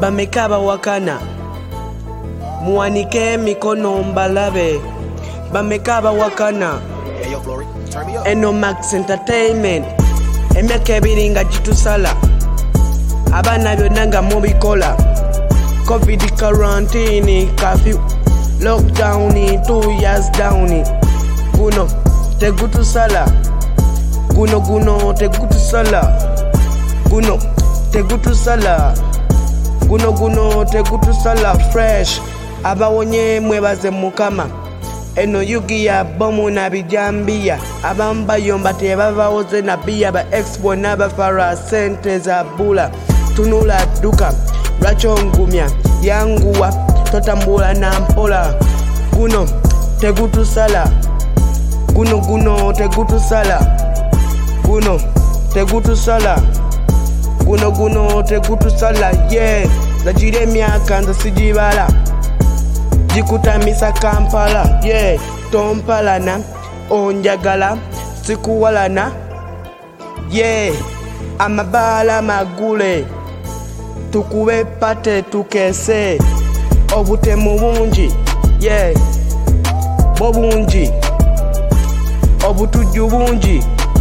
bamekaba wakana muwanike mikono mbalabe bamekaba wakana eno Max Entertainment emyaka ebiri nga gitusala abana byonna nga mubikola covid quarantine curfew lockdown 2 years down guno tegutusala guno tegutusala guno tegutusala guno tegutusala fresh abawonye mwebaze mukama eno yugi ya bomu na bijambia abamba yomba tebavawoze na bia ba expo na bafara sente za bula tunula duka lwachongumya yanguwa totambula na mpola guno tegutusala guno tegutusala guno tegutusala guno tegutusala yeah zajire emyaka nze sijibala jikutamisa Kampala yeah tompalana onjagala sikuwalana yeah amabala magule tukube pate tukese obutemu bungi yeah bobungi obutujju bungi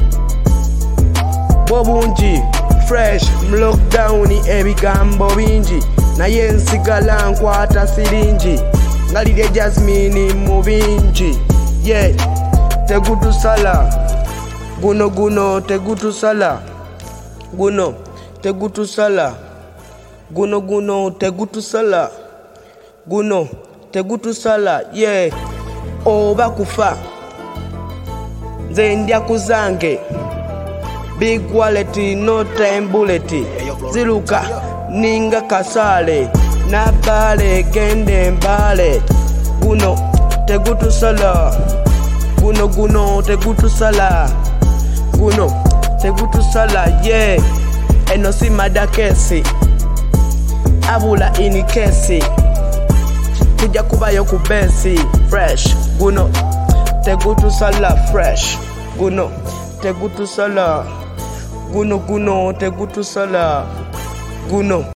bobungi fresh lockdown ebigambo bingi naye nsigala nkwata siringi ngalire Jasmine mu bingi yeah tegutusala guno tegutusala guno tegutusala guno tegutusala guno tegutusala yeah oba kufa nze ndya kuzange big wallet no time bullet ziluka ninga kasale na bale gende mbale guno tegutusala guno tegutusala guno tegutusala yeah eno si madakesi abula ini kesi kuja kubayo kubesi fresh guno tegutusala fresh guno tegutusala guno tegutusala guno